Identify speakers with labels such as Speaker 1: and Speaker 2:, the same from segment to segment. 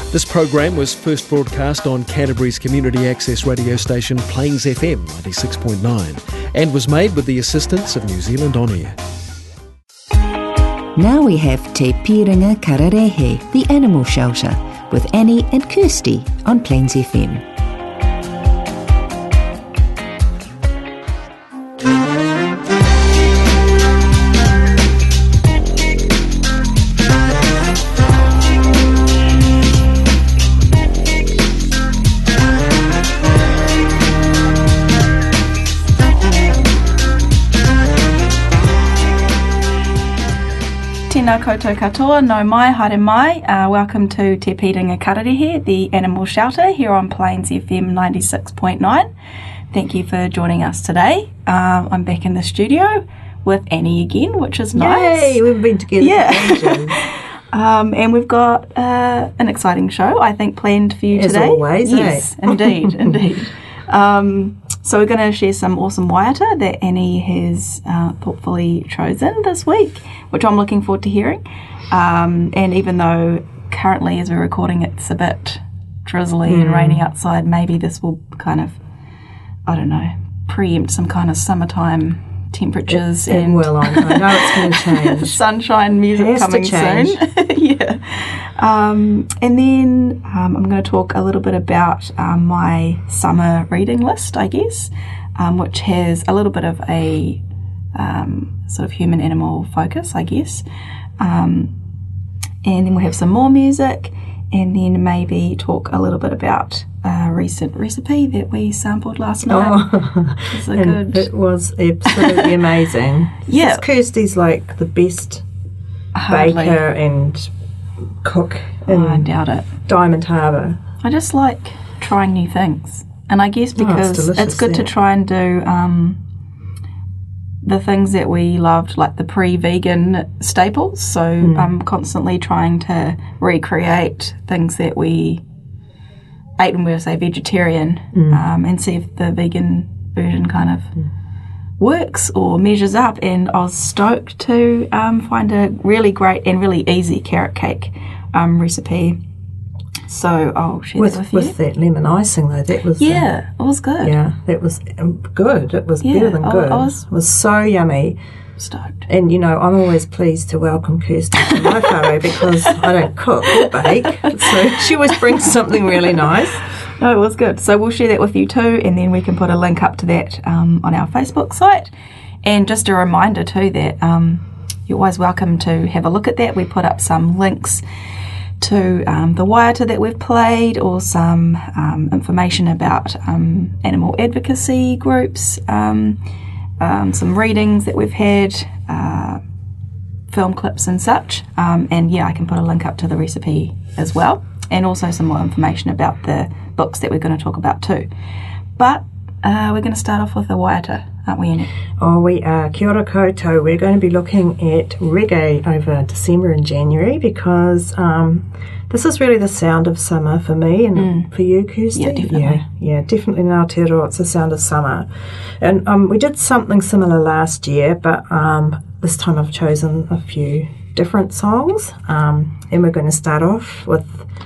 Speaker 1: This program was first broadcast on Canterbury's community access radio station Plains FM 96.9 and was made with the assistance of New Zealand On Air.
Speaker 2: Now we have Te Piringa Kararehe, the animal shelter, with Annie and Kirsty on Plains FM.
Speaker 3: Tēnā koutou katoa, no mai, haere mai. Welcome to Te Piringa Kararehe, the animal shelter here on Plains FM 96.9. Thank you for joining us today. I'm back in the studio with Annie again, which is nice.
Speaker 4: Yay, we've been together for ages.
Speaker 3: And we've got an exciting show, I think, planned for you today.
Speaker 4: As always,
Speaker 3: yes, indeed, indeed. So we're going to share some awesome waiata that Annie has thoughtfully chosen this week, which I'm looking forward to hearing. And even though currently as we're recording it's a bit drizzly and rainy outside, maybe this will kind of, I don't know, preempt some kind of summertime temperatures.
Speaker 4: I know it's going to change.
Speaker 3: Sunshine music coming soon. Yeah. And then I'm going to talk a little bit about my summer reading list, I guess, which has a little bit of a sort of human-animal focus, I guess. And then we'll have some more music, and then maybe talk a little bit about a recent recipe that we sampled last night.
Speaker 4: It was absolutely amazing.
Speaker 3: Yeah.
Speaker 4: Kirsty's like the best baker and cook in
Speaker 3: I doubt it.
Speaker 4: Diamond Harbour.
Speaker 3: I just like trying new things. And I guess because it's good to try and do the things that we loved, like the pre-vegan staples. So I'm constantly trying to recreate things that we ate when we were, say, vegetarian, and see if the vegan version kind of works or measures up. And I was stoked to find a really great and really easy carrot cake recipe. So I'll share that with you. With
Speaker 4: that lemon icing, though, that was...
Speaker 3: Yeah, it was good.
Speaker 4: Yeah, that was good. It was better than good. It was so yummy.
Speaker 3: Stoked.
Speaker 4: And, you know, I'm always pleased to welcome Kirsty to my whare because I don't cook or bake. So she always brings something really nice.
Speaker 3: No, it was good. So we'll share that with you too, and then we can put a link up to that on our Facebook site. And just a reminder too that you're always welcome to have a look at that. We put up some links to the waiata that we've played, or some information about animal advocacy groups, some readings that we've had, film clips and such. And yeah, I can put a link up to the recipe as well, and also some more information about the books that we're going to talk about too. But we're going to start off with a waiata, aren't we, Annie?
Speaker 4: Oh, we are. Kia ora koutou. We're going to be looking at reggae over December and January because this is really the sound of summer for me and for you, Kirsty.
Speaker 3: Yeah, definitely.
Speaker 4: Yeah, definitely in Aotearoa it's the sound of summer. And we did something similar last year, but this time I've chosen a few different songs. And we're going to start off with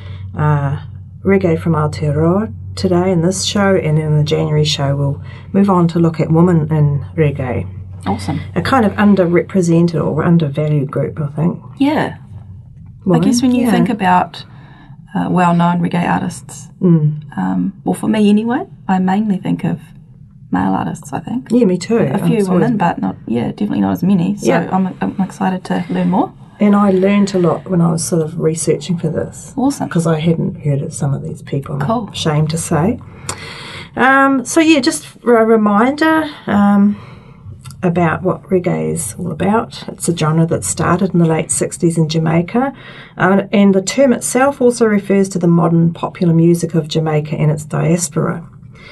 Speaker 4: reggae from Aotearoa today in this show, and in the January show we'll move on to look at women in reggae.
Speaker 3: Awesome.
Speaker 4: A kind of underrepresented or undervalued group, I think.
Speaker 3: Yeah.
Speaker 4: Women?
Speaker 3: I guess when you think about well-known reggae artists, well, for me anyway, I mainly think of male artists, I think.
Speaker 4: Yeah, me too.
Speaker 3: A few women, but not, definitely not as many. So I'm excited to learn more.
Speaker 4: And I learned a lot when I was sort of researching for this.
Speaker 3: Awesome.
Speaker 4: Because I hadn't heard of some of these people,
Speaker 3: Cool.
Speaker 4: I'm ashamed to say. So yeah, just a reminder about what reggae is all about. It's a genre that started in the late 60s in Jamaica, and the term itself also refers to the modern popular music of Jamaica and its diaspora.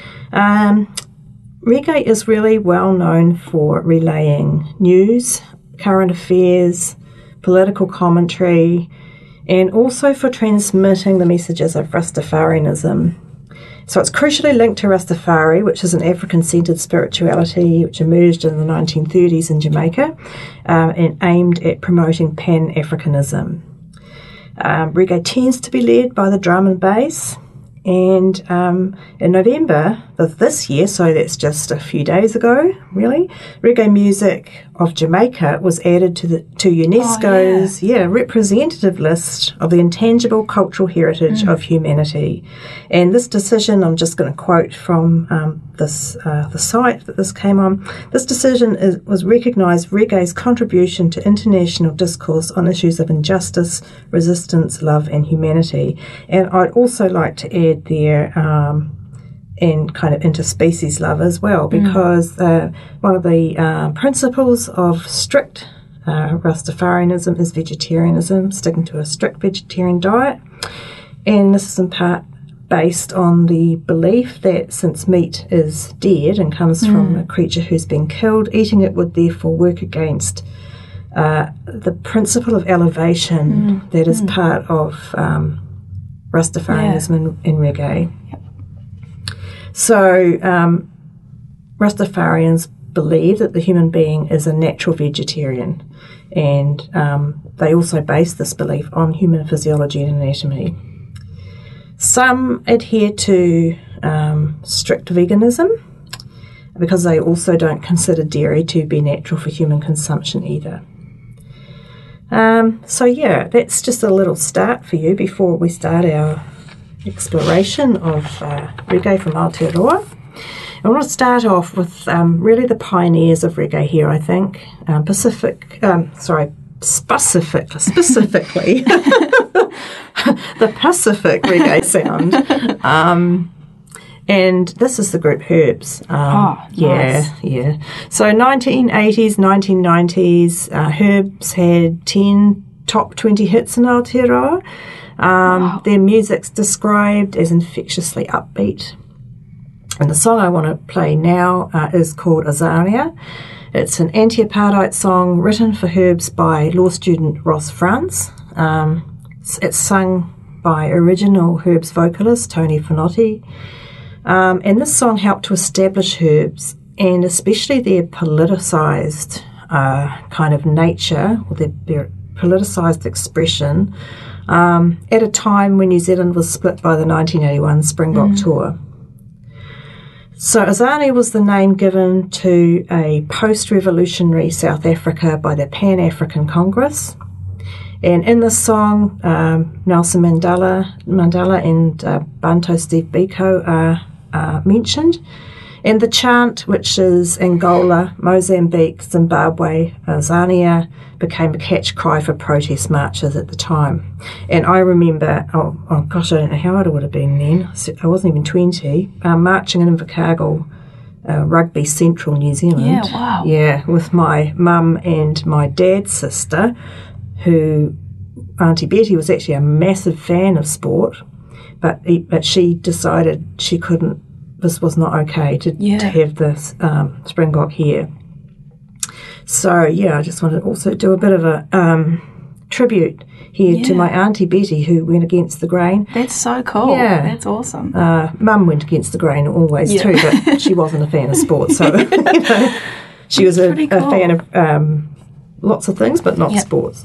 Speaker 4: Reggae is really well known for relaying news, current affairs, political commentary, and also for transmitting the messages of Rastafarianism. So it's crucially linked to Rastafari, which is an African-centred spirituality which emerged in the 1930s in Jamaica and aimed at promoting Pan-Africanism. Reggae tends to be led by the drum and bass. And in November of this year, so that's just a few days ago, really, Reggae Music of Jamaica was added to UNESCO's representative list of the intangible cultural heritage of humanity. And this decision, I'm just going to quote from the site that this came on. This decision was recognised reggae's contribution to international discourse on issues of injustice, resistance, love, and humanity. And I'd also like to add there and kind of interspecies love as well, because one of the principles of strict Rastafarianism is vegetarianism, sticking to a strict vegetarian diet. And this is in part based on the belief that since meat is dead and comes from a creature who's been killed, eating it would therefore work against the principle of elevation that is part of Rastafarianism in reggae.
Speaker 3: Yep.
Speaker 4: So Rastafarians believe that the human being is a natural vegetarian, and they also base this belief on human physiology and anatomy. Some adhere to strict veganism because they also don't consider dairy to be natural for human consumption either. That's just a little start for you before we start our exploration of reggae from Aotearoa. I want to start off with really the pioneers of reggae here, I think. Specifically the Pacific reggae sound. And this is the group Herbs.
Speaker 3: Nice.
Speaker 4: Yeah. So 1980s, 1990s, Herbs had 10 top 20 hits in Aotearoa. Their music's described as infectiously upbeat. And the song I want to play now is called Azania. It's an anti-apartheid song written for Herbs by law student Ross France. It's sung by original Herbs vocalist Tony Finotti. And this song helped to establish Herbs, and especially their politicised kind of nature, or their politicised expression, at a time when New Zealand was split by the 1981 Springbok tour. So Azania was the name given to a post-revolutionary South Africa by the Pan-African Congress. And in this song, Nelson Mandela and Bantu Steve Biko are mentioned. And the chant, which is Angola, Mozambique, Zimbabwe, Azania, became a catch cry for protest marches at the time. And I remember, I don't know how old I would have been then. I wasn't even 20, marching in Invercargill, Rugby Central, New Zealand.
Speaker 3: Yeah, wow.
Speaker 4: Yeah, with my mum and my dad's sister, who, Auntie Betty, was actually a massive fan of sport, but she decided she couldn't, this was not okay to have this Springbok here. So, I just wanted to also do a bit of a tribute here to my Auntie Betty, who went against the grain.
Speaker 3: That's so cool.
Speaker 4: Yeah.
Speaker 3: That's awesome.
Speaker 4: Mum went against the grain always too, but she wasn't a fan of sport. So, she was a fan of lots of things, but not sports.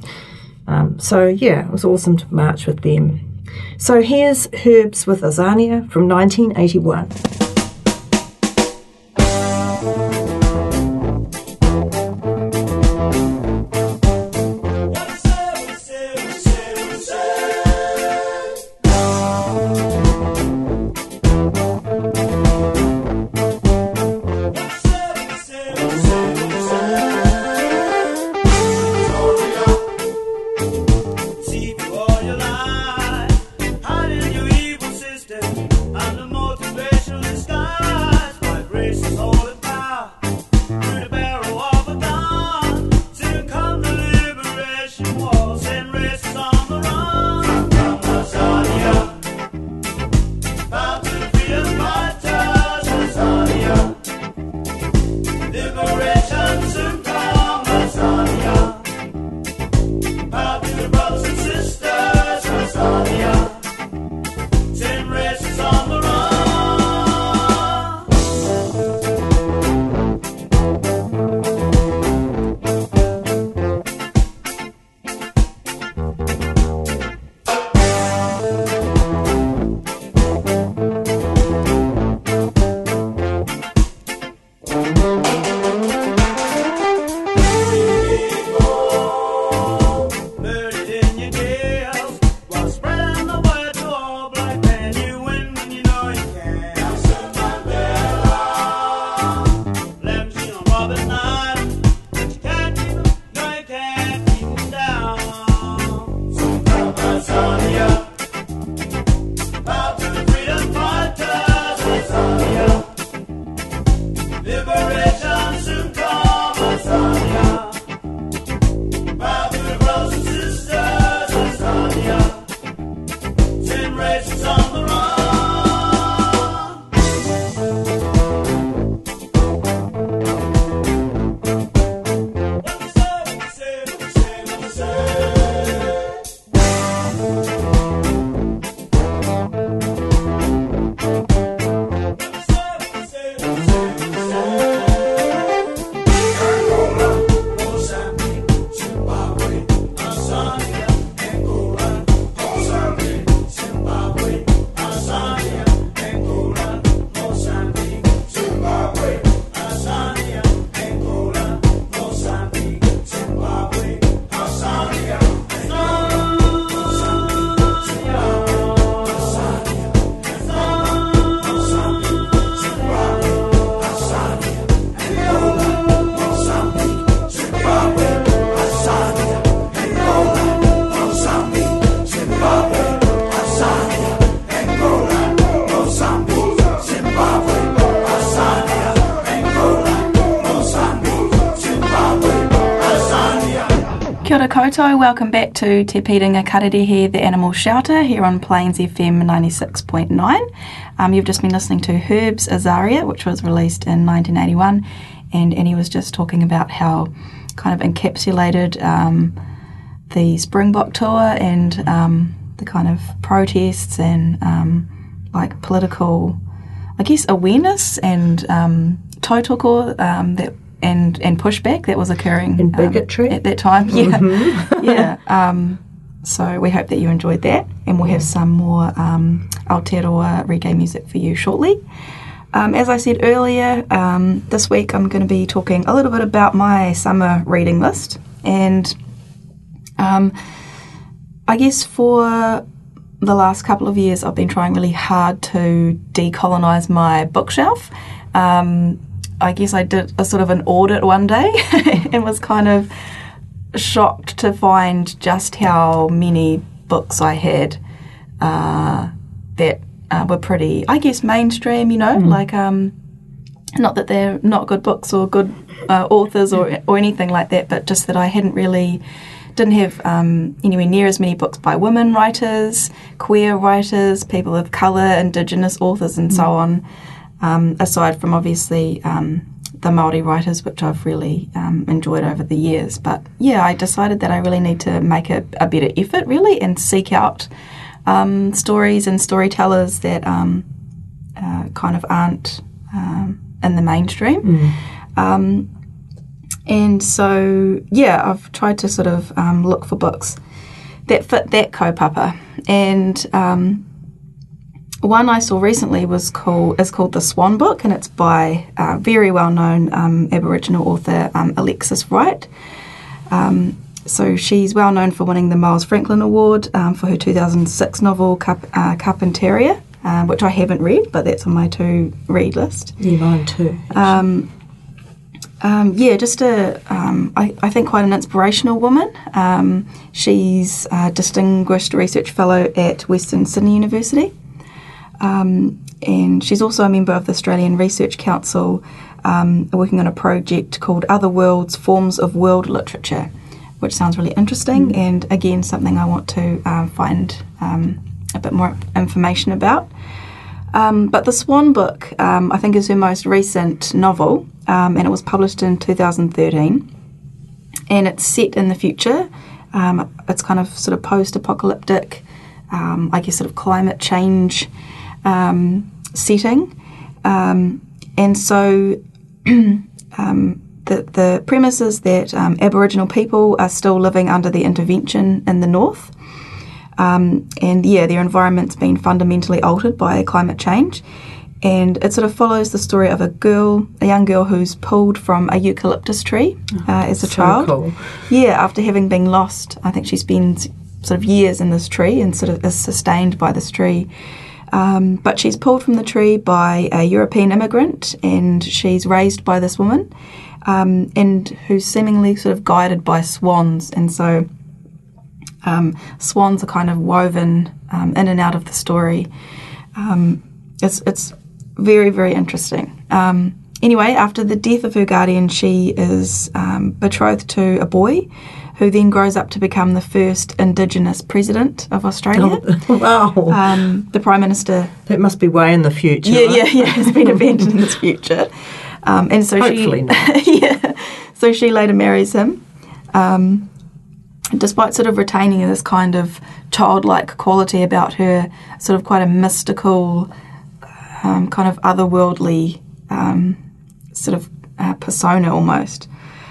Speaker 4: It was awesome to march with them. So here's Herbs with Azania from 1981.
Speaker 5: Your life, hiding your evil system, and the motivational
Speaker 3: Kia ora koutou, welcome back to Te Piringa Kararehe, the Animal Shelter, here on Plains FM 96.9. You've just been listening to Herb's Azaria, which was released in 1981, and Annie was just talking about how kind of encapsulated the Springbok tour and the kind of protests and like political, I guess, awareness and tautoko that and pushback that was occurring
Speaker 4: And bigotry.
Speaker 3: at that time. Yeah. So we hope that you enjoyed that, and we'll have some more Aotearoa reggae music for you shortly. As I said earlier, this week I'm going to be talking a little bit about my summer reading list, and I guess for the last couple of years I've been trying really hard to decolonise my bookshelf. I guess I did a sort of an audit one day and was kind of shocked to find just how many books I had that were pretty, I guess, mainstream, like not that they're not good books or good authors or anything like that, but just that I didn't have anywhere near as many books by women writers, queer writers, people of colour, Indigenous authors and so on. Aside from obviously the Māori writers, which I've really enjoyed over the years. But yeah, I decided that I really need to make a better effort really and seek out stories and storytellers that kind of aren't in the mainstream. And so, yeah, I've tried to sort of look for books that fit that kaupapa. And one I saw recently is called The Swan Book, and it's by very well-known Aboriginal author Alexis Wright. So she's well known for winning the Miles Franklin Award for her 2006 novel Carpentaria, which I haven't read, but that's on my to-read list.
Speaker 4: Yeah, mine too.
Speaker 3: I think quite an inspirational woman. She's a distinguished research fellow at Western Sydney University. And she's also a member of the Australian Research Council, working on a project called Other Worlds, Forms of World Literature, which sounds really interesting, and again something I want to find a bit more information about. But The Swan Book, I think, is her most recent novel, and it was published in 2013, and it's set in the future. It's kind of sort of post-apocalyptic, I guess sort of climate change setting, and so the premise is that Aboriginal people are still living under the intervention in the north, and their environment's been fundamentally altered by climate change, and it sort of follows the story of a young girl who's pulled from a eucalyptus tree as a child.
Speaker 4: Cool.
Speaker 3: Yeah, after having been lost. I think she spends sort of years in this tree and sort of is sustained by this tree. But she's pulled from the tree by a European immigrant, and she's raised by this woman, and who's seemingly sort of guided by swans. And so swans are kind of woven in and out of the story. It's very, very interesting. Anyway, after the death of her guardian, she is betrothed to a boy who then grows up to become the first Indigenous president of Australia.
Speaker 4: Oh, wow.
Speaker 3: The Prime Minister...
Speaker 4: That must be way in the future.
Speaker 3: Yeah, has been invented in this future. And so
Speaker 4: hopefully not.
Speaker 3: Yeah. So she later marries him, despite sort of retaining this kind of childlike quality about her, sort of quite a mystical, kind of otherworldly sort of persona almost.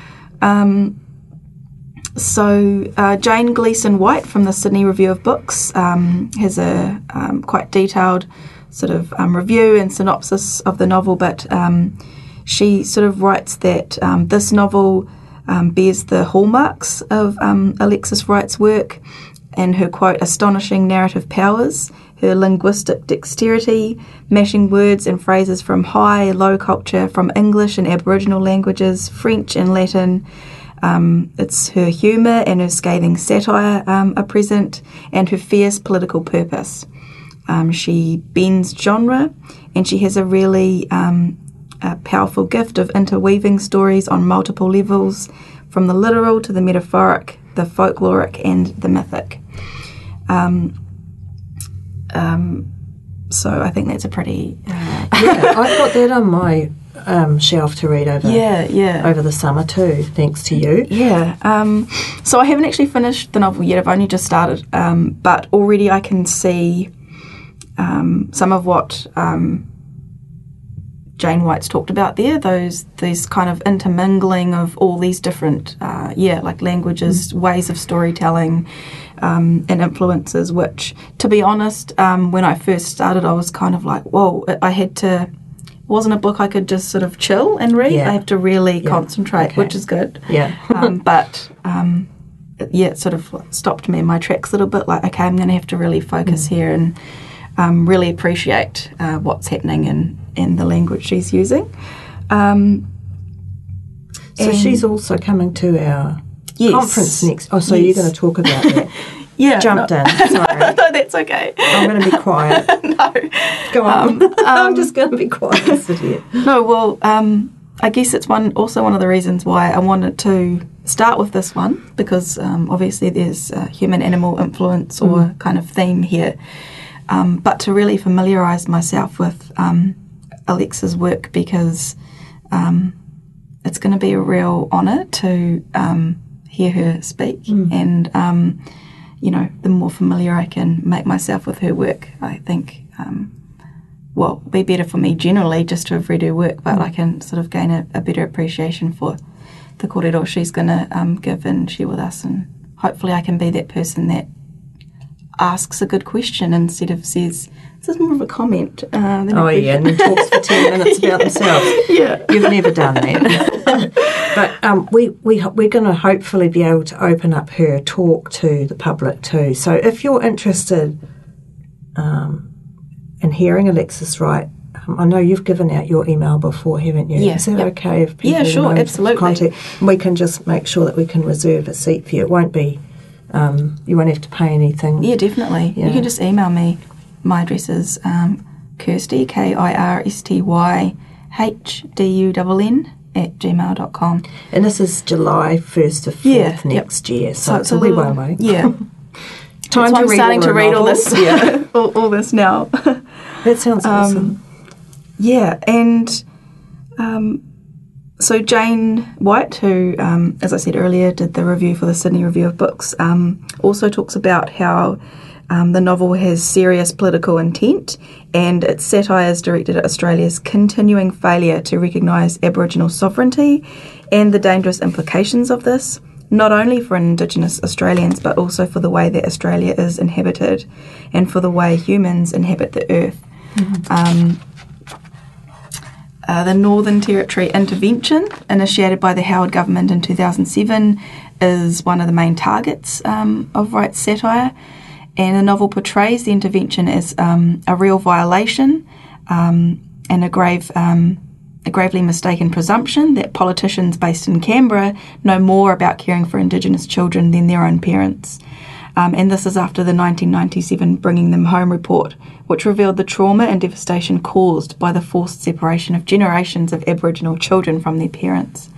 Speaker 3: So Jane Gleeson White from the Sydney Review of Books has a quite detailed sort of review and synopsis of the novel, but she sort of writes that this novel bears the hallmarks of Alexis Wright's work and her, quote, astonishing narrative powers, her linguistic dexterity, mashing words and phrases from high, low culture, from English and Aboriginal languages, French and Latin. It's her humour and her scathing satire are present, and her fierce political purpose. She bends genre, and she has a really powerful gift of interweaving stories on multiple levels, from the literal to the metaphoric, the folkloric and the mythic. So I think that's a pretty...
Speaker 4: Yeah, I've got that on my shelf to read over over the summer too, thanks to you.
Speaker 3: Yeah. So I haven't actually finished the novel yet. I've only just started. But already I can see some of what Jane White's talked about there, these kind of intermingling of all these different, like languages, ways of storytelling, and influences, which, to be honest, when I first started, I was kind of like, whoa, it wasn't a book I could just sort of chill and read. I have to really concentrate, which is good.
Speaker 4: Yeah.
Speaker 3: It sort of stopped me in my tracks a little bit, like, okay, I'm going to have to really focus here and really appreciate what's happening in the language she's using.
Speaker 4: So she's also coming to our conference next. Oh, so you're going to talk about that? Jumped in. Sorry.
Speaker 3: No, that's okay.
Speaker 4: I'm going to be quiet.
Speaker 3: No.
Speaker 4: Go on. I'm just going to be quiet and sit here.
Speaker 3: No, well, I guess it's also one of the reasons why I wanted to start with this one, because obviously there's human-animal influence or kind of theme here. But to really familiarise myself with Alexa's work, because it's going to be a real honour to hear her speak, and the more familiar I can make myself with her work, I think it'll be better for me generally just to have read her work, but I can sort of gain a better appreciation for the kōrero she's going to give and share with us, and hopefully I can be that person that asks a good question instead of says, this is more of a comment.
Speaker 4: And then talks for 10 minutes about themselves.
Speaker 3: Yeah.
Speaker 4: You've never done that. But we're going to hopefully be able to open up her talk to the public too. So if you're interested in hearing Alexis write, I know you've given out your email before, haven't you?
Speaker 3: Yeah.
Speaker 4: Is that okay if people
Speaker 3: sure, absolutely.
Speaker 4: contact? We can just make sure that we can reserve a seat for you. It won't be... you won't have to pay anything.
Speaker 3: Yeah, definitely.
Speaker 4: Yeah.
Speaker 3: You can just email me. My address is Kirsty, KIRSTYHDUNN @gmail.com.
Speaker 4: And this is July 1st to 4th next year, so it's a wee while away.
Speaker 3: Yeah.
Speaker 4: Time to
Speaker 3: I'm starting to read all this, all this now.
Speaker 4: That sounds awesome.
Speaker 3: Yeah, and so Jane White, who, as I said earlier, did the review for the Sydney Review of Books, also talks about how the novel has serious political intent, and its satire is directed at Australia's continuing failure to recognise Aboriginal sovereignty and the dangerous implications of this, not only for Indigenous Australians but also for the way that Australia is inhabited and for the way humans inhabit the earth. The Northern Territory intervention, initiated by the Howard government in 2007, is one of the main targets of Wright's satire, and the novel portrays the intervention as a real violation and a gravely mistaken presumption that politicians based in Canberra know more about caring for Indigenous children than their own parents. And this is after the 1997 Bringing Them Home report, which revealed the trauma and devastation caused by the forced separation of generations of Aboriginal children from their parents.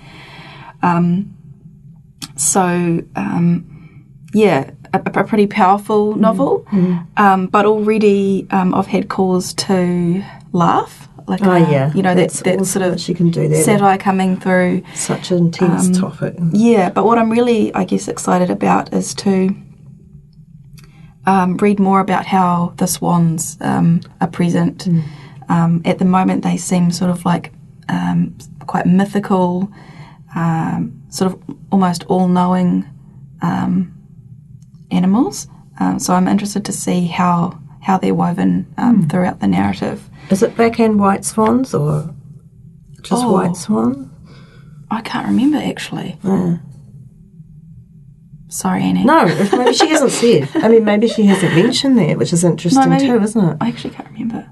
Speaker 3: A pretty powerful novel, but already I've had cause to laugh. Like, that
Speaker 4: awesome
Speaker 3: sort of
Speaker 4: she can do that.
Speaker 3: satire coming through.
Speaker 4: Such an intense topic.
Speaker 3: Yeah, but what I'm really, I guess, excited about is to read more about how the swans are present. At the moment, they seem sort of like quite mythical, sort of almost all-knowing animals. So I'm interested to see how they're woven throughout the narrative.
Speaker 4: Is it black and white swans or just white swan?
Speaker 3: I can't remember, actually. Sorry, Annie.
Speaker 4: No, maybe she hasn't said. I mean, maybe she hasn't mentioned that, which is interesting too, isn't it?
Speaker 3: I actually can't remember.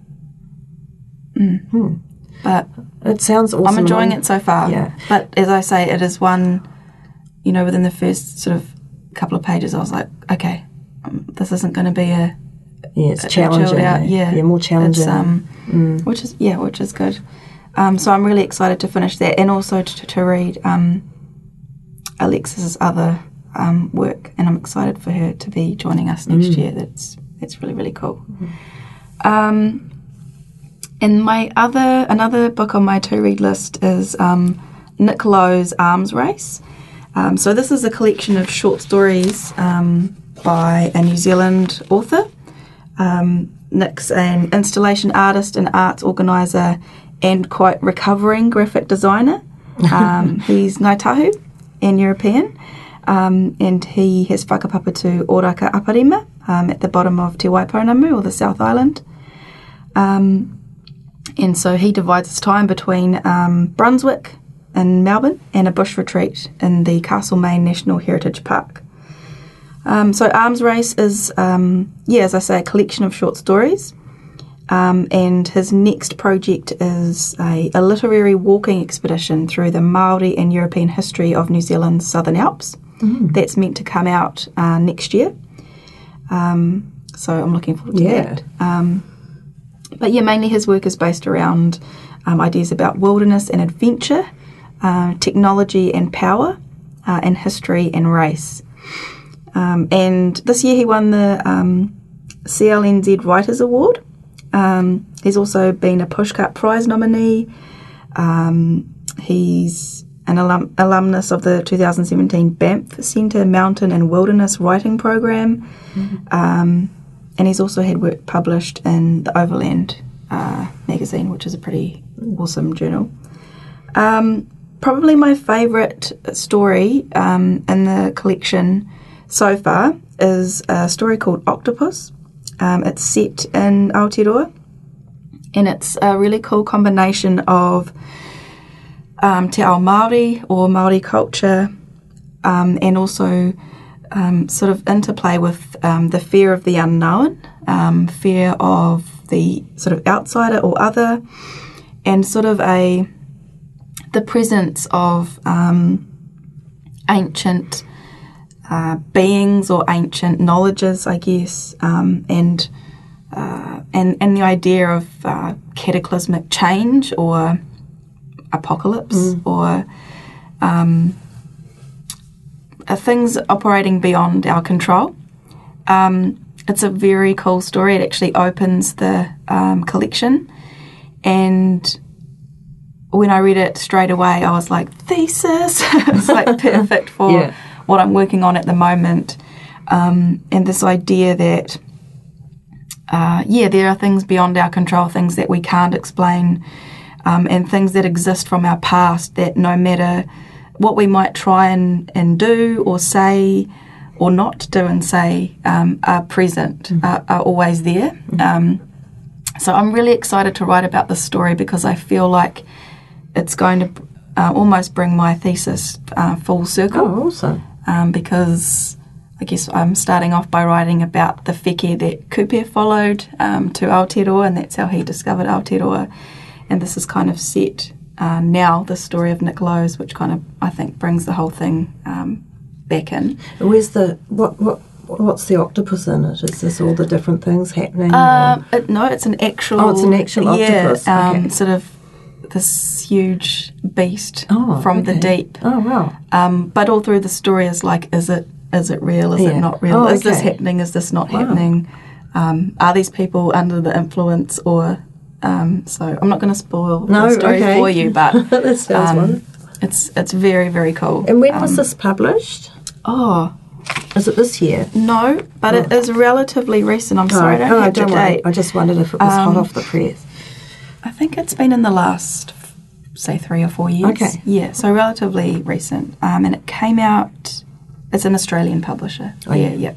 Speaker 3: But
Speaker 4: it sounds awesome.
Speaker 3: I'm enjoying it so far.
Speaker 4: Yeah.
Speaker 3: But as I say, it is one, within the first sort of couple of pages, I was like, okay, this isn't going to be
Speaker 4: it's challenging. More challenging.
Speaker 3: Which is good. So I'm really excited to finish that, and also to read Alexis's other work, and I'm excited for her to be joining us next year. That's really, really cool. And another book on my to-read list is Nick Lowe's Arms Race. So this is a collection of short stories by a New Zealand author. Nick's an installation artist and arts organiser and quite recovering graphic designer. He's Ngāi Tahu and European, and he has whakapapa to Oraka Aparima at the bottom of Te Waipounamu, or the South Island. And so he divides his time between Brunswick in Melbourne and a bush retreat in the Castlemaine National Heritage Park. So Arms Race is, as I say, a collection of short stories. And his next project is a literary walking expedition through the Māori and European history of New Zealand's Southern Alps. That's meant to come out next year. So I'm looking forward to that. But mainly his work is based around ideas about wilderness and adventure, technology and power, and history and race. And this year he won the CLNZ Writers Award. He's also been a Pushcart Prize nominee. He's an alumnus of the 2017 Banff Centre Mountain and Wilderness Writing Program. And he's also had work published in the Overland magazine, which is a pretty awesome journal. Probably my favourite story in the collection so far is a story called Octopus. It's set in Aotearoa, and it's a really cool combination of te ao Māori or Māori culture, and also sort of interplay with the fear of the unknown, fear of the sort of outsider or other, and sort of the presence of ancient beings or ancient knowledges, I guess, and the idea of cataclysmic change or apocalypse or things operating beyond our control. It's a very cool story. It actually opens the collection, and when I read it straight away, I was like, thesis! It's like perfect for what I'm working on at the moment. And this idea that, there are things beyond our control, things that we can't explain, and things that exist from our past that no matter what we might try and do or say or not do and say are present, are always there. So I'm really excited to write about this story because I feel like it's going to almost bring my thesis full circle.
Speaker 4: Oh, awesome.
Speaker 3: Because I guess I'm starting off by writing about the wheke that Kupe followed to Aotearoa, and that's how he discovered Aotearoa. And this is kind of set now, the story of Nick Lowe's, which kind of, I think, brings the whole thing back in.
Speaker 4: And where's what's the octopus in it? Is this all the different things happening?
Speaker 3: No, it's an actual...
Speaker 4: Oh, it's an actual octopus. Okay.
Speaker 3: Sort of this huge beast from the deep.
Speaker 4: Oh, wow.
Speaker 3: But all through the story is like, is it real? Is it not real? Is this happening? Is this not happening? Are these people under the influence or... so I'm not going to spoil the story for you, but
Speaker 4: that sounds wonderful.
Speaker 3: It's very, very cool.
Speaker 4: And when was this published? Is it this year?
Speaker 3: No, but it is relatively recent. I'm sorry, I don't have the date.
Speaker 4: I just wondered if it was hot off the press.
Speaker 3: I think it's been in the last, say, 3 or 4 years.
Speaker 4: Okay.
Speaker 3: Yeah, so relatively recent. And it came out, it's an Australian publisher.
Speaker 4: Oh, yeah.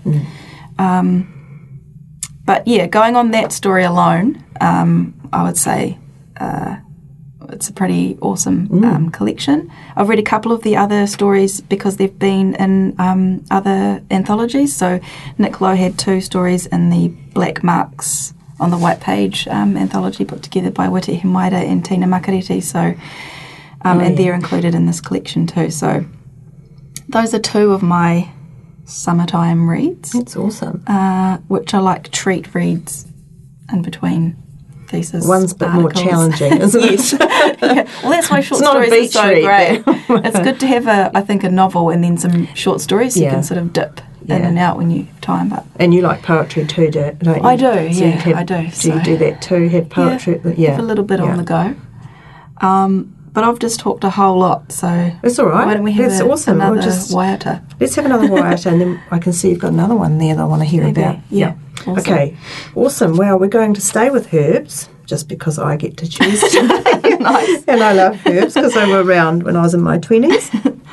Speaker 3: But yeah, going on that story alone, I would say it's a pretty awesome collection. I've read a couple of the other stories because they've been in other anthologies. So Nick Lowe had 2 stories in the Black Marks on the White Page anthology put together by Witi Himaida and Tina Makariti. So, and they're included in this collection too. So those are 2 of my summertime reads.
Speaker 4: That's awesome.
Speaker 3: Which are like treat reads in between thesis.
Speaker 4: One's a bit more
Speaker 3: articles.
Speaker 4: challenging, isn't
Speaker 3: Yes.
Speaker 4: it?
Speaker 3: Yeah. Well, that's why short
Speaker 4: It's not a
Speaker 3: stories are
Speaker 4: beach
Speaker 3: so
Speaker 4: read
Speaker 3: great.
Speaker 4: there.
Speaker 3: It's good to have a novel and then some short stories so you
Speaker 4: Yeah.
Speaker 3: can sort of dip in
Speaker 4: Yeah.
Speaker 3: and out when you have time. But
Speaker 4: And you like poetry too, don't you?
Speaker 3: I do,
Speaker 4: So
Speaker 3: yeah,
Speaker 4: you
Speaker 3: I do,
Speaker 4: Do you
Speaker 3: so-
Speaker 4: do that too? Have poetry? Yeah.
Speaker 3: have a little bit
Speaker 4: Yeah.
Speaker 3: on the go. But I've just talked a whole lot, so
Speaker 4: That's all right.
Speaker 3: why don't we have
Speaker 4: That's awesome.
Speaker 3: another
Speaker 4: We'll just-
Speaker 3: waiata?
Speaker 4: Let's have another wire, and then I can see you've got another one there that I want to hear
Speaker 3: Maybe,
Speaker 4: about.
Speaker 3: yeah. Awesome.
Speaker 4: Okay, awesome. Well, we're going to stay with herbs just because I get to choose.
Speaker 3: Nice.
Speaker 4: And I love herbs because they were around when I was in my 20s.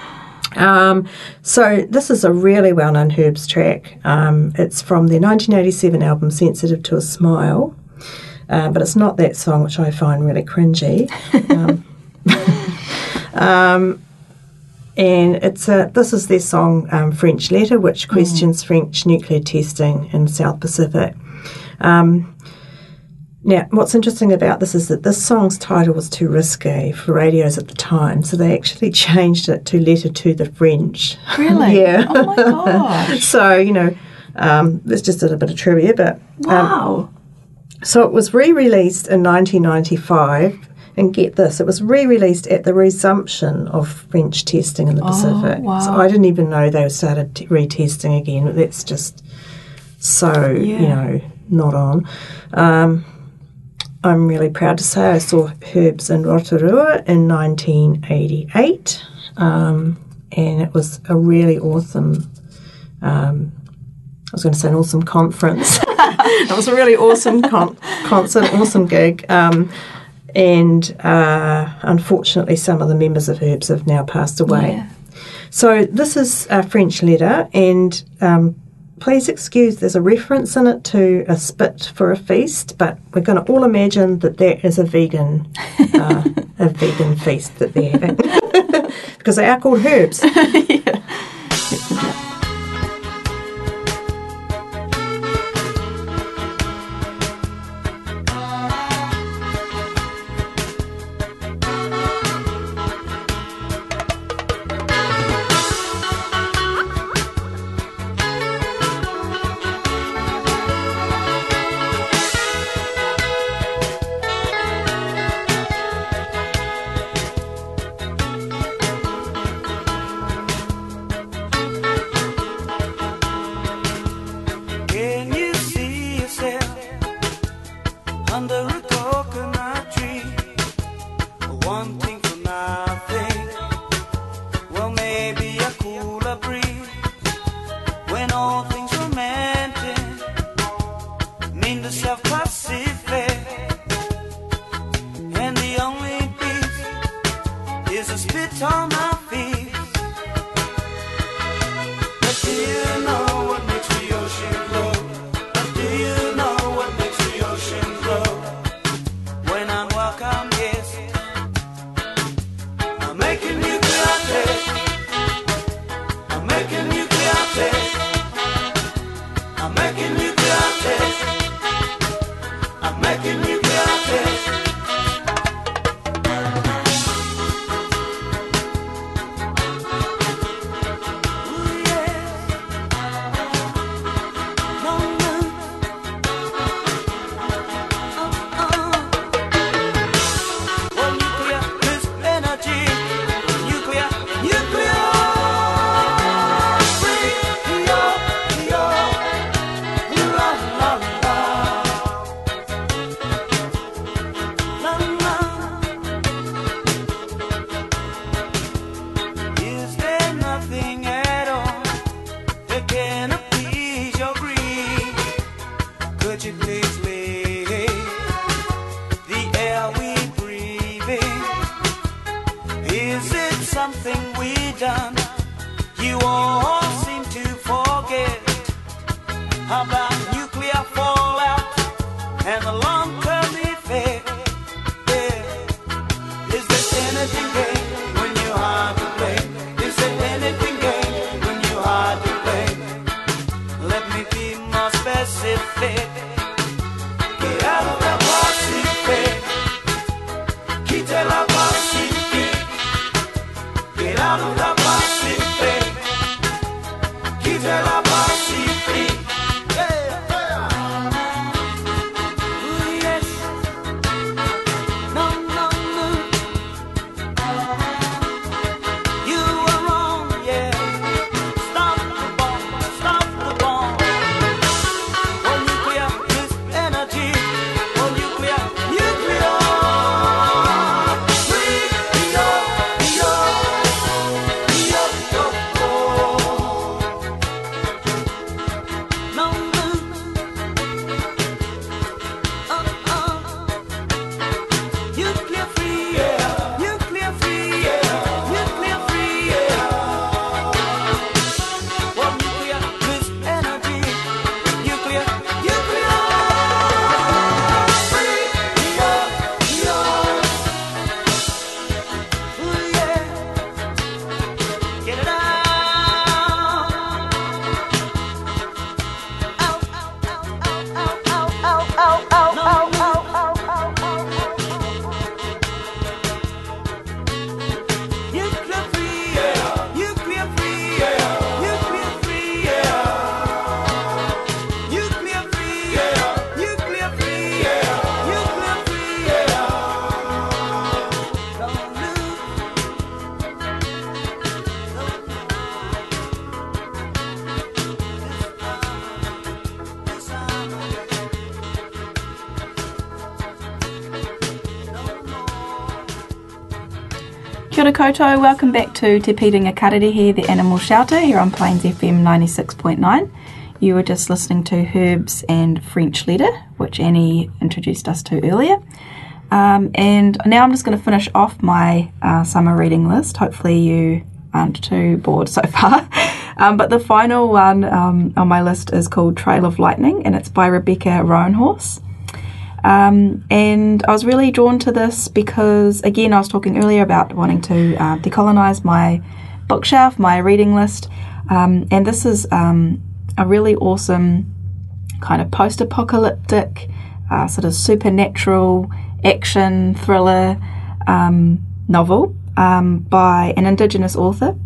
Speaker 4: So this is a really well-known herbs track. It's from their 1987 album Sensitive to a Smile, but it's not that song, which I find really cringy. And this is their song French Letter, which questions French nuclear testing in South Pacific. Now, what's interesting about this is that this song's title was too risque for radios at the time, so they actually changed it to Letter to the French.
Speaker 3: Really?
Speaker 4: Yeah.
Speaker 3: Oh my gosh.
Speaker 4: So, it's just a bit of trivia, but...
Speaker 3: Wow.
Speaker 4: So it was re-released in 1995, and get this, it was re-released at the resumption of French testing in the Pacific.
Speaker 3: wow.
Speaker 4: So I didn't even know they started retesting again. That's just so, not on. I'm really proud to say I saw herbs in Rotorua in 1988, and it was a really awesome, I was going to say an awesome conference. It was a really awesome concert, awesome gig. And unfortunately, some of the members of Herbs have now passed away.
Speaker 3: Yeah.
Speaker 4: So this is a French Letter, and please excuse, there's a reference in it to a spit for a feast, but we're going to all imagine that there is a vegan feast that they're having because they are called herbs.
Speaker 3: Yeah.
Speaker 5: Can you see yourself under a coconut tree, wanting for nothing? Well, maybe a cooler breeze when all things romantic mean the South Pacific, and the only peace is a spit on my feet. But do you know what makes the ocean glow? But do you know what makes the ocean glow? When I'm welcome guest, I'm making nuclear test. I'm making nuclear test. I'm making nuclear test. I'm making nuclear test. Ooh, yeah. No, no. Well, nuclear is energy. Nuclear free. Yo, yo. La, la, la. La, la. Is there nothing at all that can appease your greed? Could you please leave the air we breathing? Is it something we done you all seem to forget? How about nuclear fallout and the long-term effect? Yeah. Is there anything gay when you're hard to play? Is there anything gay when you're hard to play? Let me be more specific. Get out of the Pacific. Quite la Pacific. Get out of the Pacific. Quite la Pacific. Yeah. Ooh, yes.
Speaker 3: Kia ora koutou, welcome back to Te Piringa Kararehe, the Animal Shelter, here on Plains FM 96.9. You were just listening to Herbs and French Letter, which Annie introduced us to earlier. And now I'm just going to finish off my summer reading list. Hopefully you aren't too bored so far. But the final one on my list is called Trail of Lightning, and it's by Rebecca Roanhorse. And I was really drawn to this because, again, I was talking earlier about wanting to decolonise my bookshelf, my reading list. And this is a really awesome kind of post-apocalyptic, sort of supernatural action thriller novel by an Indigenous author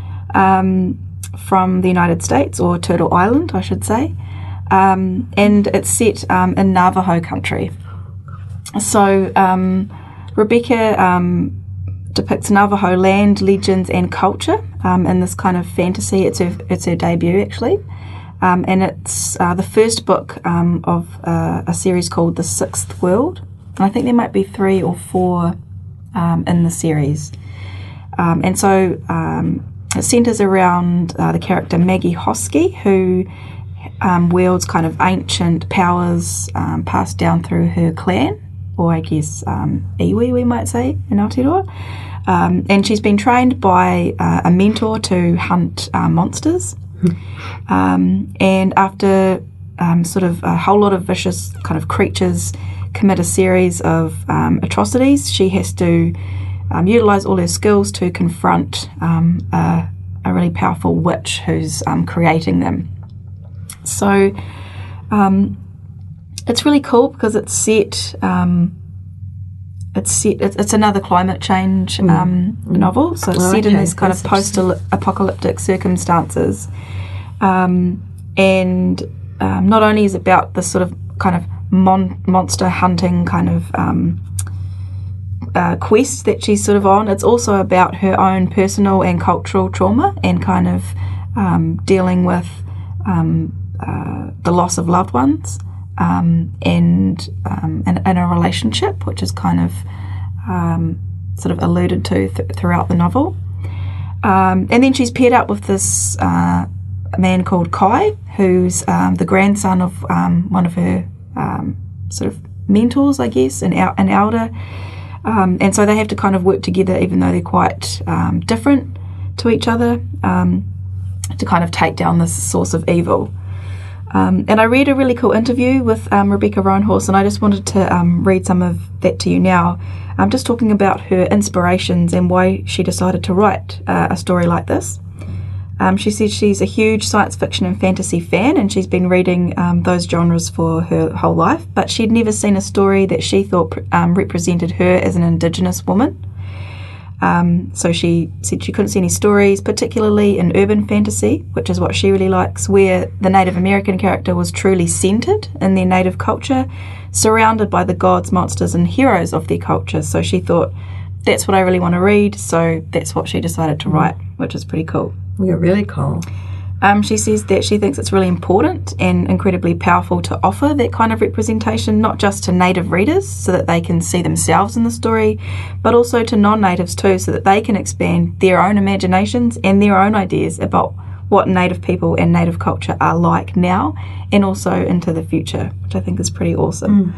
Speaker 3: from the United States, or Turtle Island, I should say. And it's set in Navajo country. So Rebecca depicts Navajo land, legends and culture in this kind of fantasy. It's her debut, actually. And it's the first book of a series called The Sixth World. And I think there might be 3 or 4 in the series. And so it centres around the character Maggie Hosky, who wields kind of ancient powers passed down through her clan, or I guess iwi, we might say, in Aotearoa. And she's been trained by a mentor to hunt monsters. And after sort of a whole lot of vicious kind of creatures commit a series of atrocities, she has to utilise all her skills to confront a really powerful witch who's creating them. So it's really cool because it's set. It's another climate change novel, so it's set in these kind of post-apocalyptic circumstances, and not only is it about this sort of kind of monster hunting kind of quest that she's sort of on. It's also about her own personal and cultural trauma and kind of dealing with the loss of loved ones. And in a relationship, which is kind of sort of alluded to throughout the novel. And then she's paired up with this man called Kai, who's the grandson of one of her sort of mentors, I guess, an elder. And so they have to kind of work together, even though they're quite different to each other, to kind of take down this source of evil. And I read a really cool interview with Rebecca Roanhorse, and I just wanted to read some of that to you now. I'm just talking about her inspirations and why she decided to write a story like this. She says she's a huge science fiction and fantasy fan, and she's been reading those genres for her whole life, but she'd never seen a story that she thought represented her as an Indigenous woman. So she said she couldn't see any stories, particularly in urban fantasy, which is what she really likes, where the Native American character was truly centred in their native culture, surrounded by the gods, monsters and heroes of their culture. So she thought, that's what I really want to read, so that's what she decided to write, which is pretty cool.
Speaker 4: Yeah, really cool.
Speaker 3: She says that she thinks it's really important and incredibly powerful to offer that kind of representation, not just to native readers so that they can see themselves in the story, but also to non-natives too, so that they can expand their own imaginations and their own ideas about what native people and native culture are like now and also into the future, which I think is pretty awesome.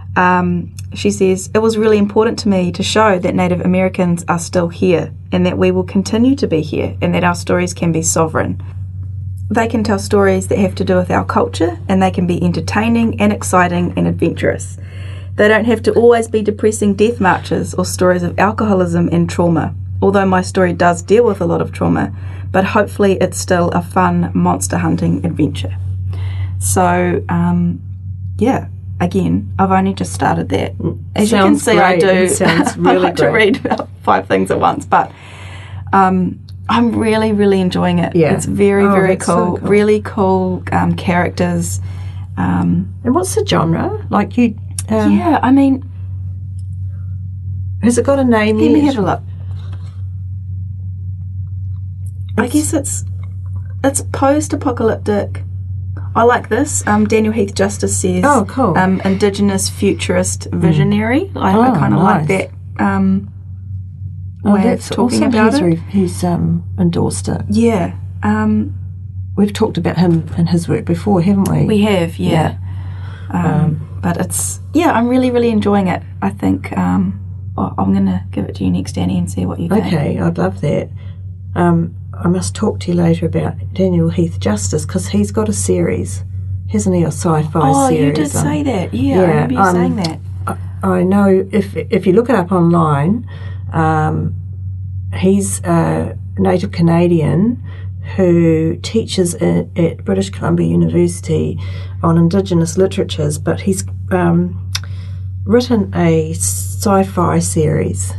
Speaker 3: She says, it was really important to me to show that Native Americans are still here and that we will continue to be here and that our stories can be sovereign. They can tell stories that have to do with our culture, and they can be entertaining and exciting and adventurous. They don't have to always be depressing death marches or stories of alcoholism and trauma, although my story does deal with a lot of trauma, but hopefully it's still a fun monster hunting adventure. So, yeah, again, I've only just started that. As you can see, great. I do.
Speaker 4: It sounds really
Speaker 3: I like to read about 5 things at once, but I'm really, really enjoying it. Yeah. It's very, very cool. So cool. Really cool characters.
Speaker 4: And what's the genre? Like you?
Speaker 3: Yeah, I mean,
Speaker 4: has it got a name?
Speaker 3: Let me have a look. I guess it's post-apocalyptic. I like this. Daniel Heath Justice says,
Speaker 4: "Oh, cool."
Speaker 3: Indigenous futurist visionary. I kind of like that way of talking about it.
Speaker 4: He's endorsed it.
Speaker 3: Yeah.
Speaker 4: We've talked about him and his work before, haven't we?
Speaker 3: We have, yeah. But it's, I'm really, really enjoying it. I think I'm going to give it to you next, Danny, and see what you think.
Speaker 4: Okay, I'd love that. I must talk to you later about Daniel Heath Justice, because he's got a series, hasn't he, a sci-fi series?
Speaker 3: Oh, you did say that. Yeah, I remember you saying that.
Speaker 4: I know if you look it up online, he's a native Canadian who teaches at British Columbia University on Indigenous literatures, but he's written a sci-fi series,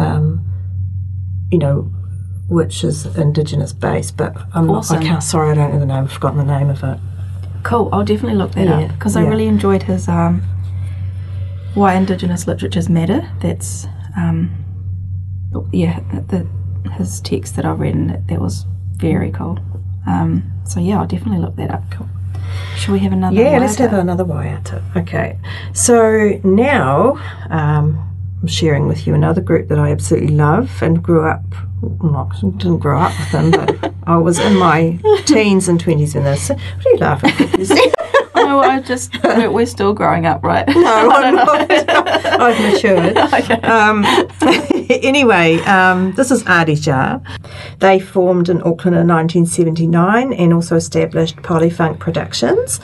Speaker 4: which is Indigenous based, but
Speaker 3: Awesome.
Speaker 4: I don't know the name, I've forgotten the name of it.
Speaker 3: Cool, I'll definitely look that up, because I really enjoyed his Why Indigenous Literatures Matter. That's his text that I read, and that was very cool. I'll definitely look that up. Cool. Shall we have another?
Speaker 4: Yeah, let's have another Waiata. Okay, so now I'm sharing with you another group that I absolutely love and didn't grow up with them, but I was in my teens and 20s when this. What are you laughing at?
Speaker 3: Oh, we're still growing up, right?
Speaker 4: No, I'm not. I've matured.
Speaker 3: Okay.
Speaker 4: Anyway, this is Adija. They formed in Auckland in 1979 and also established Polyfunk Productions.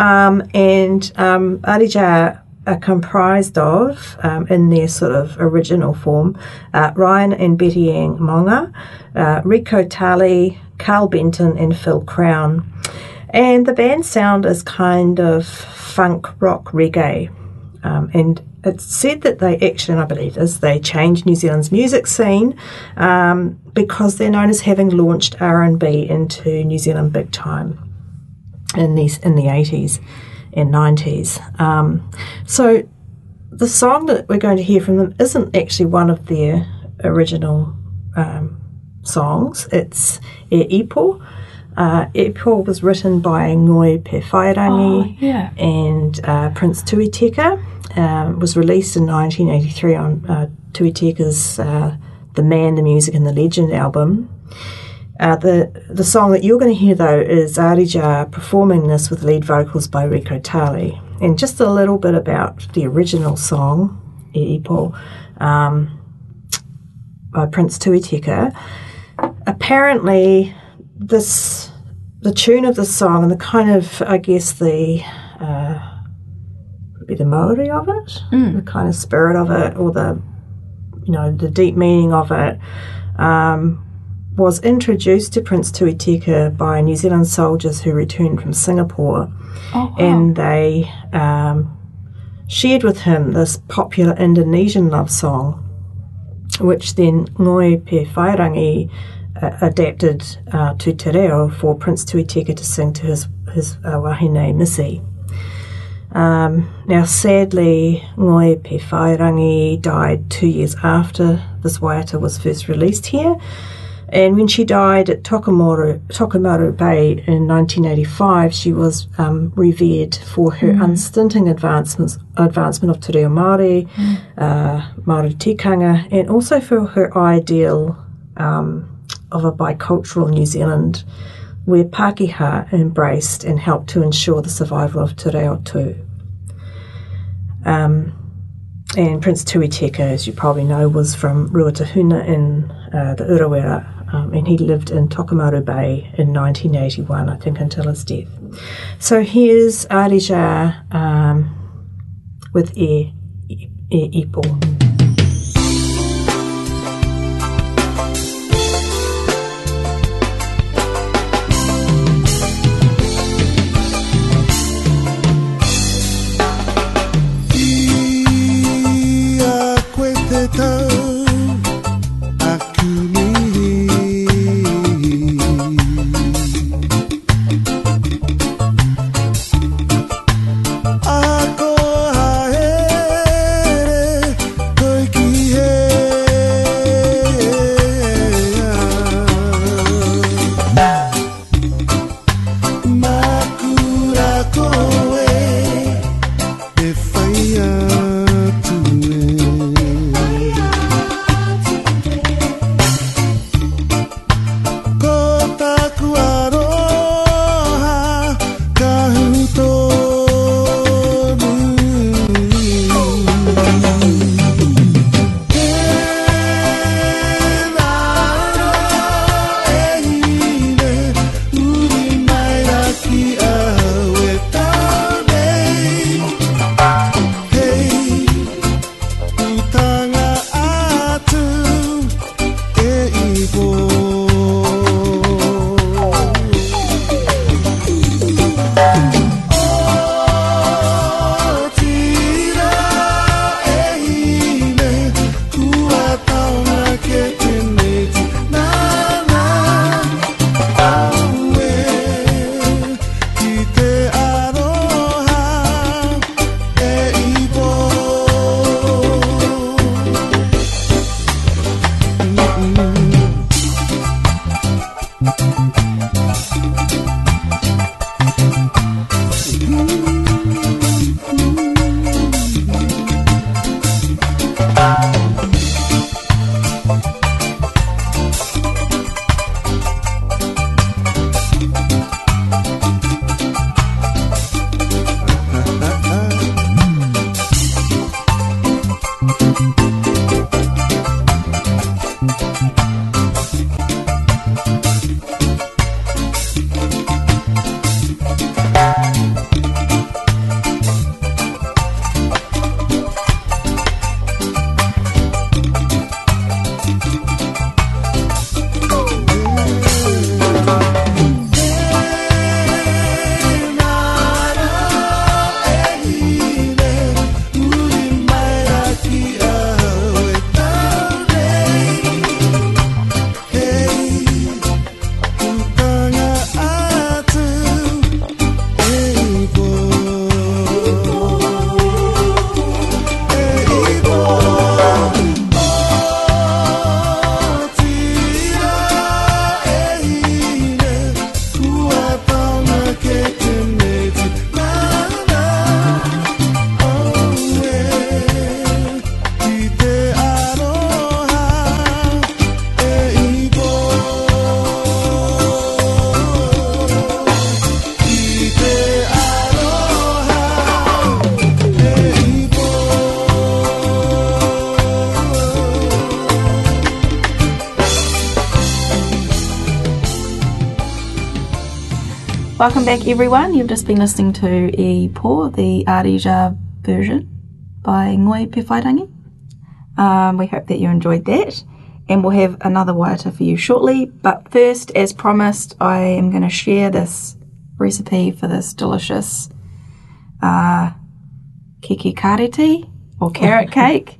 Speaker 4: Adija are comprised of, in their sort of original form, Ryan and Betty Ann Monga, Rico Talley, Carl Benton and Phil Crown. And the band sound is kind of funk rock reggae. And it's said that they actually, and I believe this, they changed New Zealand's music scene because they're known as having launched R&B into New Zealand big time in the 80s and 90s. So the song that we're going to hear from them isn't actually one of their original songs. It's E Ipo. Ipo was written by Ngoi Pewhairangi and Prince Tuiteka. Was released in 1983 on Tuiteka's The Man, the Music and the Legend album. The song that you're going to hear, though, is Adija performing this with lead vocals by Rico Talley. And just a little bit about the original song, E Ipo, by Prince Tuiteka. Apparently, the tune of the song and the kind of, I guess, the Maori of it, the kind of spirit of it, or the deep meaning of it, was introduced to Prince Tuiteka by New Zealand soldiers who returned from Singapore. Oh, wow. And they shared with him this popular Indonesian love song, which then Ngoi Pewhairangi adapted to te reo for Prince Tuiteka to sing to his wahine Missy. Now, sadly, Ngoi Pewhairangi died 2 years after this waiata was first released here, and when she died at Tokomaru Bay in 1985, she was revered for her unstinting advancement of te reo Māori, Māori tikanga, and also for her ideal of a bicultural New Zealand where Pākehā embraced and helped to ensure the survival of te reo too. And Prince Tuiteka, as you probably know, was from Ruatahuna in the Urewera, and he lived in Tokomaru Bay in 1981, I think, until his death. So here's Adija with E Ipo.
Speaker 6: Ako haere
Speaker 3: Welcome back, everyone. You've just been listening to E Po, the Arija version by Ngoi Pewhairangi. We hope that you enjoyed that, and we'll have another waiata for you shortly. But first, as promised, I am going to share this recipe for this delicious kiki kareti, or carrot cake.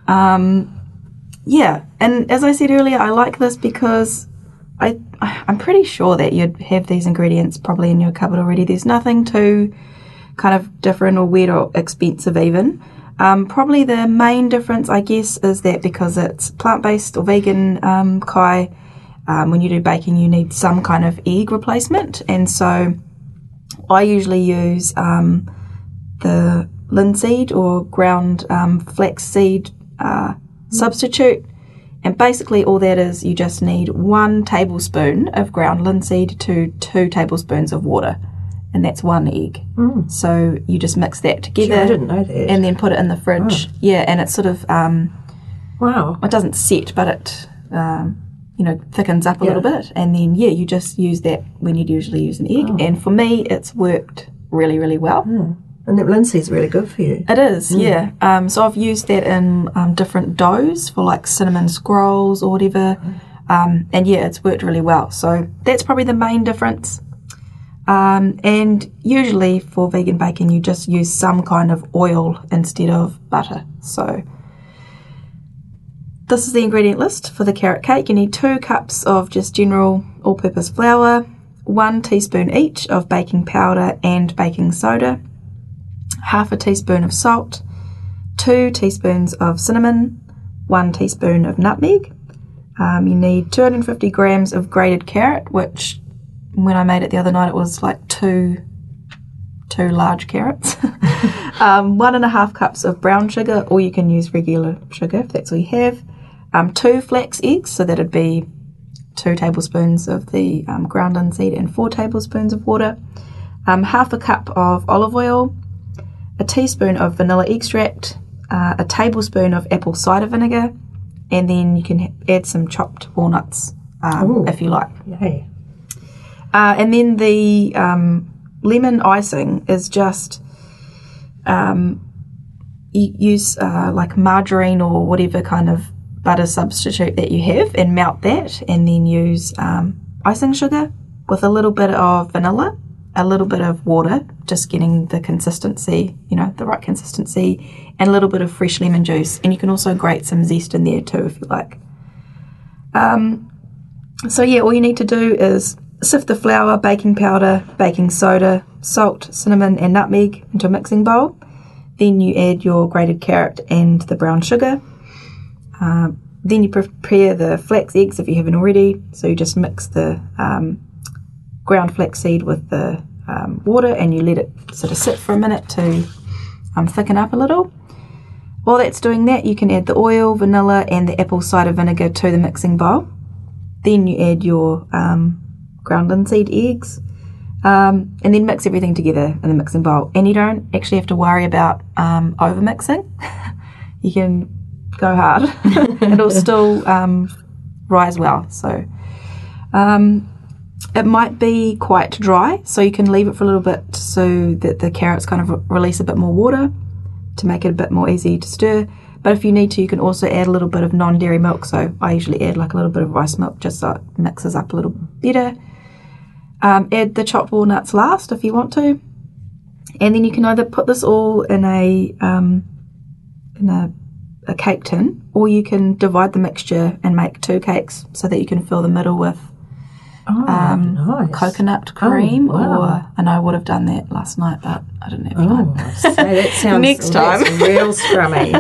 Speaker 3: Yeah, and as I said earlier, I like this because I'm pretty sure that you'd have these ingredients probably in your cupboard already. There's nothing too kind of different or weird or expensive even. Probably the main difference, I guess, is that because it's plant-based or vegan kai, when you do baking you need some kind of egg replacement, and so I usually use the linseed or ground flaxseed substitute. And basically all that is, you just need 1 tablespoon of ground linseed to 2 tablespoons of water, and that's 1 egg. So you just mix that together.
Speaker 4: Gee, I didn't know that.
Speaker 3: And then put it in the fridge. Oh. Yeah, and it sort of
Speaker 4: wow.
Speaker 3: It doesn't set, but it thickens up a little bit, and then you just use that when you'd usually use an egg. Oh. And for me, it's worked really, really well.
Speaker 4: And that linseed's really good for you.
Speaker 3: It is, yeah. So I've used that in different doughs for like cinnamon scrolls or whatever. And it's worked really well. So that's probably the main difference. And usually for vegan baking, you just use some kind of oil instead of butter. So this is the ingredient list for the carrot cake. You need 2 cups of just general all-purpose flour, 1 teaspoon each of baking powder and baking soda, half a teaspoon of salt, 2 teaspoons of cinnamon, 1 teaspoon of nutmeg. You need 250 grams of grated carrot, which when I made it the other night it was like two large carrots. 1.5 cups of brown sugar, or you can use regular sugar if that's all you have. 2 flax eggs, so that'd be 2 tablespoons of the ground linseed and 4 tablespoons of water. Half a cup of olive oil, a teaspoon of vanilla extract, a tablespoon of apple cider vinegar, and then you can add some chopped walnuts if you like.
Speaker 4: Yay.
Speaker 3: And then the lemon icing is just you use like margarine or whatever kind of butter substitute that you have, and melt that, and then use icing sugar with a little bit of vanilla, a little bit of water, just getting the consistency, the right consistency, and a little bit of fresh lemon juice. And you can also grate some zest in there too if you like. So all you need to do is sift the flour, baking powder, baking soda, salt, cinnamon and nutmeg into a mixing bowl. Then you add your grated carrot and the brown sugar. Then you prepare the flax eggs if you haven't already. So you just mix the ground flaxseed with the water, and you let it sort of sit for a minute to thicken up a little. While that's doing that, you can add the oil, vanilla and the apple cider vinegar to the mixing bowl. Then you add your ground linseed eggs, and then mix everything together in the mixing bowl. And you don't actually have to worry about over mixing. you can go hard. It'll still rise well. So it might be quite dry, so you can leave it for a little bit so that the carrots kind of release a bit more water to make it a bit more easy to stir. But if you need to, you can also add a little bit of non-dairy milk. So I usually add like a little bit of rice milk just so it mixes up a little better. Add the chopped walnuts last if you want to. And then you can either put this all in a cake tin, or you can divide the mixture and make 2 cakes so that you can fill the middle with
Speaker 4: nice.
Speaker 3: coconut cream. And I would have done that last night, but I didn't have time.
Speaker 4: So that sounds
Speaker 3: Next time.
Speaker 4: That's real scrummy.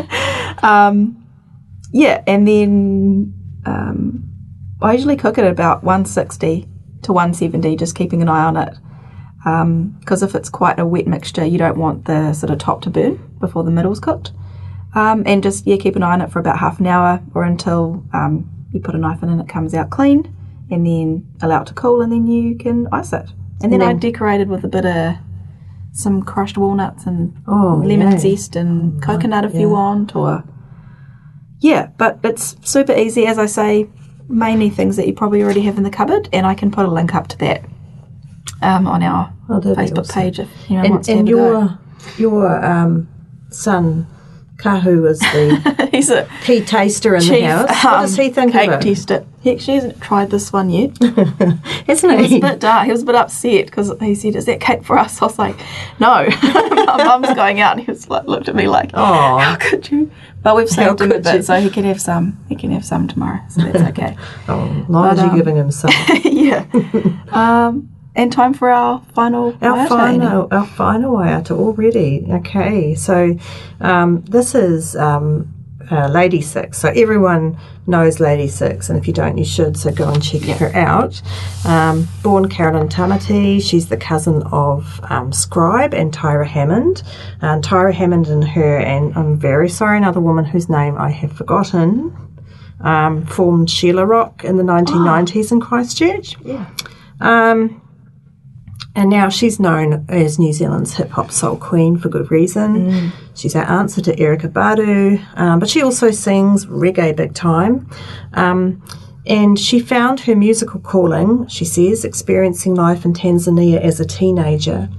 Speaker 3: And then I usually cook it at about 160 to 170, just keeping an eye on it. Because if it's quite a wet mixture, you don't want the sort of top to burn before the middle's cooked. And just, keep an eye on it for about half an hour or until you put a knife in and it comes out clean, and then allow it to cool, and then you can ice it. And then I decorated with a bit of some crushed walnuts and lemon zest and coconut if you want, or... Yeah, but it's super easy, as I say, mainly things that you probably already have in the cupboard, and I can put a link up to that on our Facebook page if anyone wants to have a go.
Speaker 4: Your son... Kahu is the
Speaker 3: he's a
Speaker 4: key taster in the house. What does he think
Speaker 3: cake
Speaker 4: of it?
Speaker 3: Tester. He actually hasn't tried this one yet.
Speaker 4: Isn't
Speaker 3: He was a bit upset because he said, "Is that cake for us?" I was like, "No." My mum's going out, and he was like, looked at me like,
Speaker 4: "Oh,
Speaker 3: how could you?" But we've saved him a bit, so he can have some. He can have some tomorrow, so that's okay.
Speaker 4: As long as you're giving him some.
Speaker 3: Yeah. And time for our final waiata.
Speaker 4: Our final waiata already. Okay, so this is Lady Six. So everyone knows Lady Six, and if you don't, you should. So go and check her out. Born Carolyn Tamati, she's the cousin of Scribe and Tyra Hammond. Tyra Hammond and her, and I'm very sorry, another woman whose name I have forgotten, formed Sheila Rock in the 1990s in Christchurch. Yeah. And now she's known as New Zealand's hip-hop soul queen for good reason. She's our answer to Erykah Badu, but she also sings reggae big time. And she found her musical calling, she says, experiencing life in Tanzania as a teenager.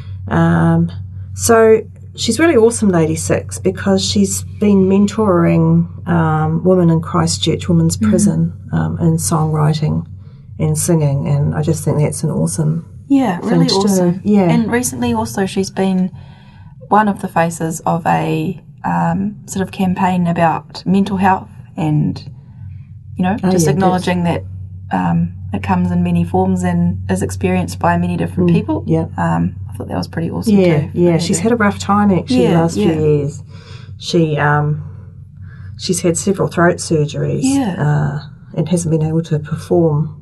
Speaker 4: So she's really awesome, Lady Six, because she's been mentoring women in Christchurch Women's Prison in songwriting and singing, and I just think that's an awesome...
Speaker 3: Yeah, really awesome.
Speaker 4: Yeah.
Speaker 3: And recently also she's been one of the faces of a sort of campaign about mental health and, just acknowledging that it comes in many forms and is experienced by many different people.
Speaker 4: Yeah.
Speaker 3: I thought that was pretty awesome
Speaker 4: too. Yeah, she's had a rough time actually the last few years. She's had several throat surgeries and hasn't been able to perform.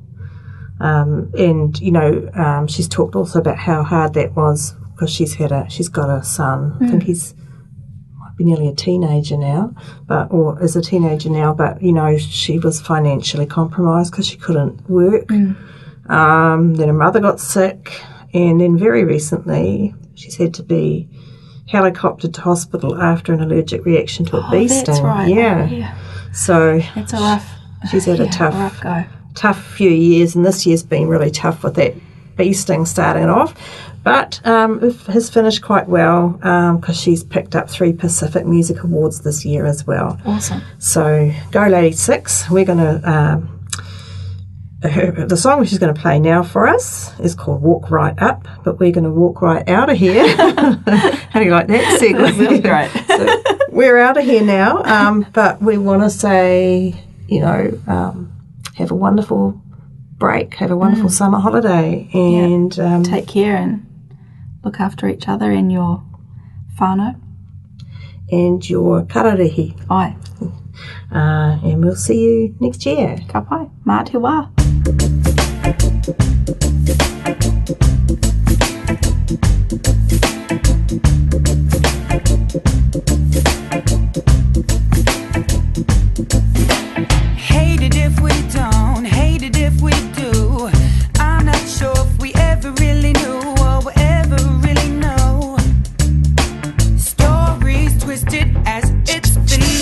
Speaker 4: She's talked also about how hard that was because she's got a son. I think he's might be nearly a teenager now, or is a teenager now. But she was financially compromised because she couldn't work. Then her mother got sick, and then very recently she's had to be helicoptered to hospital after an allergic reaction to a bee sting.
Speaker 3: That's right.
Speaker 4: Yeah. So
Speaker 3: it's a rough.
Speaker 4: She's had a tough few years, and this year's been really tough with that bee sting starting it off. But has finished quite well because she's picked up 3 Pacific Music Awards this year as well.
Speaker 3: Awesome.
Speaker 4: So go Lady Six. We're going to... the song she's going to play now for us is called Walk Right Up, but we're going to walk right out of here. How do you like that segue?
Speaker 3: That great.
Speaker 4: So we're out of here now, but we want to say, have a wonderful break, have a wonderful summer holiday, and
Speaker 3: take care and look after each other and your whānau.
Speaker 4: And your kararehi.
Speaker 3: Ai.
Speaker 4: And we'll see you next year.
Speaker 3: Ka pai. Mā te wā.
Speaker 5: Hate it if we don't, hate it if we do. I'm not sure if we ever really knew or we'll ever really know. Stories twisted as it's been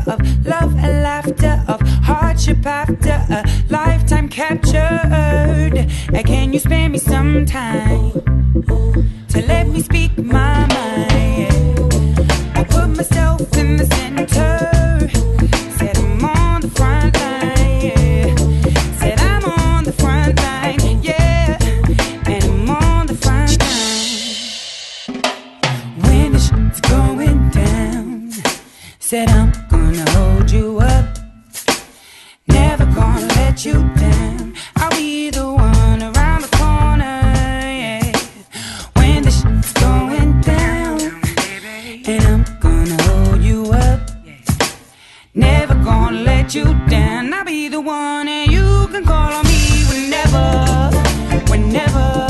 Speaker 6: of love and laughter, of hardship after a lifetime captured. Can you spare me some time to let me speak my mind? I put myself in the center, said I'm on the front line, said I'm on the front line, yeah, and I'm on the front line. When the shit's going down, said I'm gonna hold you up, never gonna let you down. I'll be the one around the corner, yeah. When the shit's going down, and I'm gonna hold you up, never gonna let you down. I'll be the one, and you can call on me whenever, whenever.